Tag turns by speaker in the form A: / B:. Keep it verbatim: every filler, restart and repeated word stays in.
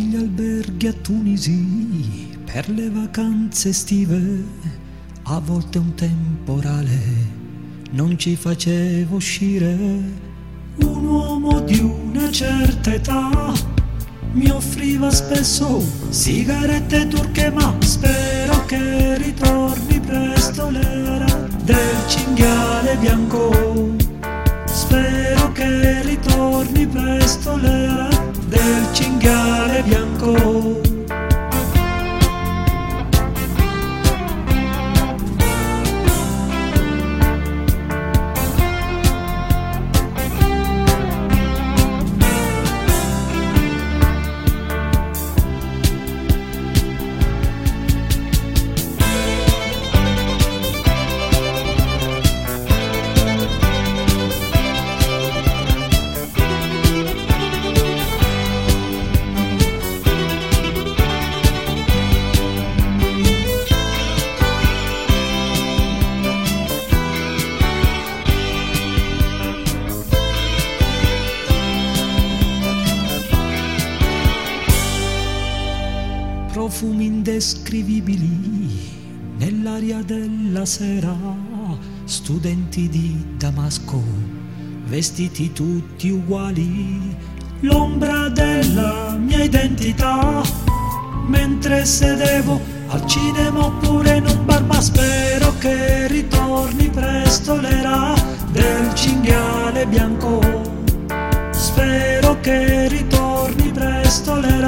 A: negli alberghi a Tunisi per le vacanze estive, a volte un temporale non ci faceva uscire. Un uomo di una certa età mi offriva spesso sigarette turche, ma spero che ritorni presto l'era del cinghiale bianco. Spero che ritorni presto l'era del cinghiale bianco. Profumi indescrivibili nell'aria della sera, studenti di Damasco, vestiti tutti uguali, l'ombra della mia identità, mentre sedevo al cinema oppure in un bar. Ma spero che ritorni presto l'era del cinghiale bianco. Spero che ritorni presto l'era